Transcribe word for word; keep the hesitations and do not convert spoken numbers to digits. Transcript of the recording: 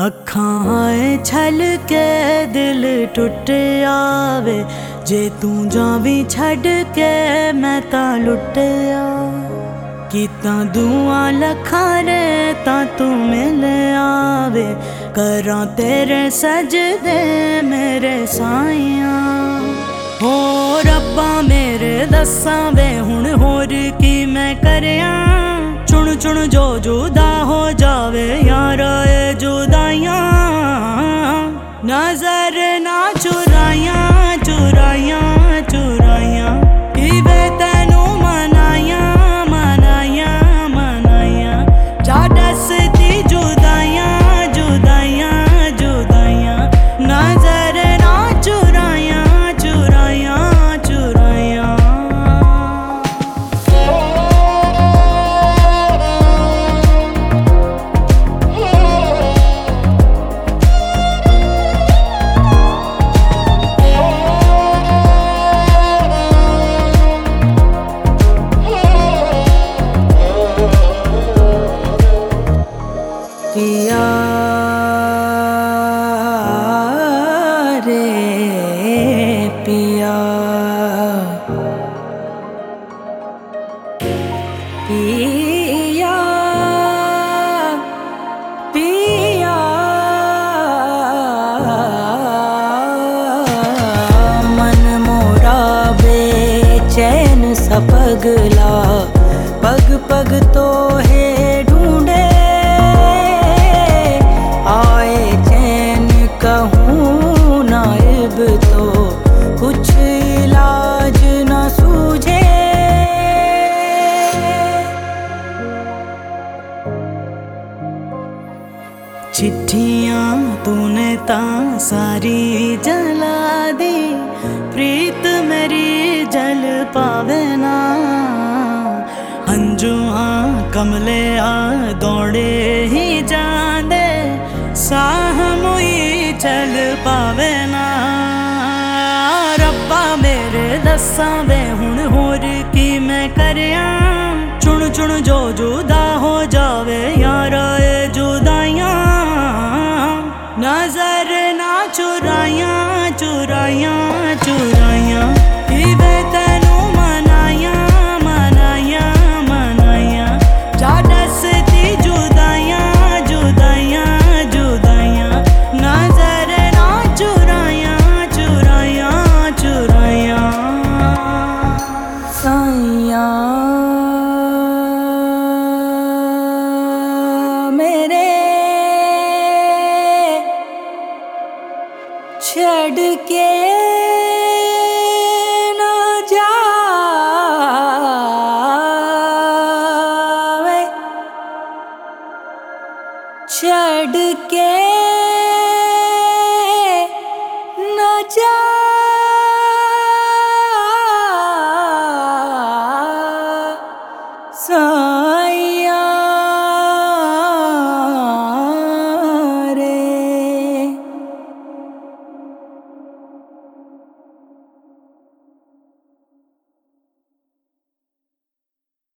अखां आए छल के दिल टुट आवे, जे तू जावी छड़ के मैं तां लुट आ। कीता दुआ लखां रे तां तू मिल आवे, करां तेरे सजदे मेरे साइया। हो रब्बा मेरे दस्सां वे हुण होर की मैं करयां, चुन चुन जो जुदा हो जावे यारा ए जुदाइयां। नजर ना चुराइयां चुराइयां चुराइयां, इवे तैनू मनाइयां मनाइयां मनाइयां। जा दसदी जुदाइयां जुदाइयां जुदाइयां, नजर ना चुराइयां चुराइयां चुराइयां। पिया रे पिया, पिया पिया, मन मोरा बेचैन सा पगला, पग पग तो है ढूंढे। आए चैन कहूँ नाइब तो कुछ इलाज न सूझे। चिट्ठियाँ तूने तां सारी जला दी, प्रीत मेरी जल पावे ना। हंजुआ कमले आ दौड़े ही जांदे, साह मुई चल पावे ना। रब्बा मेरे दस्सां वे हुण होर की मैं करयां, चुन चुन जो जुदा हो जावे यारा ए जुदाइयां। नजर ना चुराइयां चुराइयां चुराइयां, इवे तैनू मनाइयां मनाइयां मनाइयां। जा दसदी जुदाइयां जुदाइयां जुदाइयां, नजर ना चुराइयां चुराइयां चुराइयां। साइया मेरे छड़ के ना जावे, छड़ के न जा।